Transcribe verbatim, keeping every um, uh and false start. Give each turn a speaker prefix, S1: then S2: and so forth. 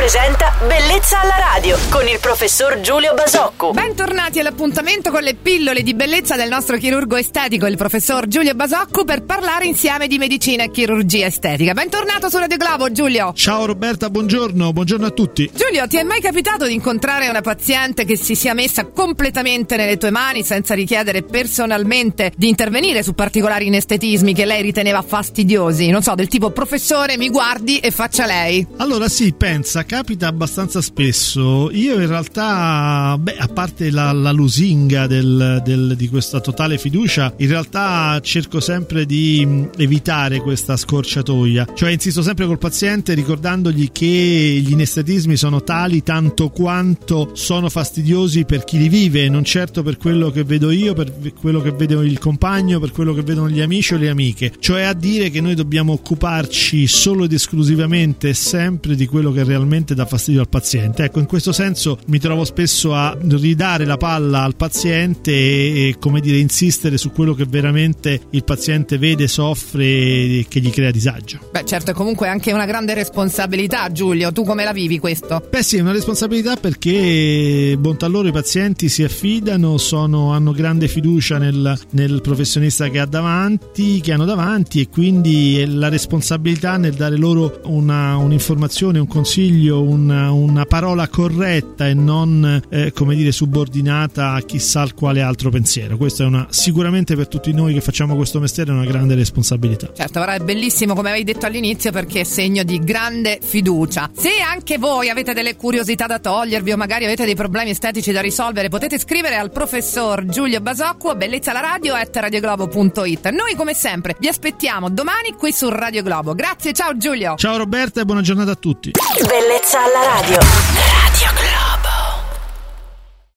S1: presenta Bellezza alla radio con il professor Giulio Basocco.
S2: Bentornati all'appuntamento con le pillole di bellezza del nostro chirurgo estetico, il professor Giulio Basocco, per parlare insieme di medicina e chirurgia estetica. Bentornato su Radio Globo, Giulio.
S3: Ciao Roberta, buongiorno, buongiorno a tutti.
S2: Giulio, ti è mai capitato di incontrare una paziente che si sia messa completamente nelle tue mani senza richiedere personalmente di intervenire su particolari inestetismi che lei riteneva fastidiosi? Non so, del tipo: professore, mi guardi e faccia lei.
S3: Allora sì, pensa, capita abbastanza spesso. Io in realtà, beh, a parte la, la lusinga del, del, di questa totale fiducia, in realtà cerco sempre di evitare questa scorciatoia. Cioè insisto sempre col paziente ricordandogli che gli inestetismi sono tali tanto quanto sono fastidiosi per chi li vive, non certo per quello che vedo io, per quello che vedo il compagno, per quello che vedono gli amici o le amiche. Cioè a dire che noi dobbiamo occuparci solo ed esclusivamente sempre di quello che realmente dà fastidio al paziente. Ecco, in questo senso mi trovo spesso a ridare la palla al paziente e, e come dire, insistere su quello che veramente il paziente vede, soffre e che gli crea disagio.
S2: Beh, certo, è comunque anche una grande responsabilità, Giulio. Tu come la vivi questo?
S3: Beh sì, è una responsabilità perché bontà loro i pazienti si affidano, sono, hanno grande fiducia nel, nel professionista che ha davanti, che hanno davanti, e quindi la responsabilità nel dare loro una, un'informazione, un consiglio, una, una parola corretta e non eh, come dire subordinata a chissà al quale altro pensiero. Questo è una, sicuramente per tutti noi che facciamo questo mestiere, è una grande responsabilità.
S2: Certo, ora è bellissimo come avevi detto all'inizio, perché è segno di grande fiducia. Se anche voi avete delle curiosità da togliervi o magari avete dei problemi estetici da risolvere, potete scrivere al professor Giulio Basocco a bellezza alla radio chiocciola radioglobo punto it. Noi come sempre vi aspettiamo domani qui su Radio Globo. Grazie, ciao Giulio.
S3: Ciao Roberta e buona giornata a tutti.
S1: Bellezza alla radio.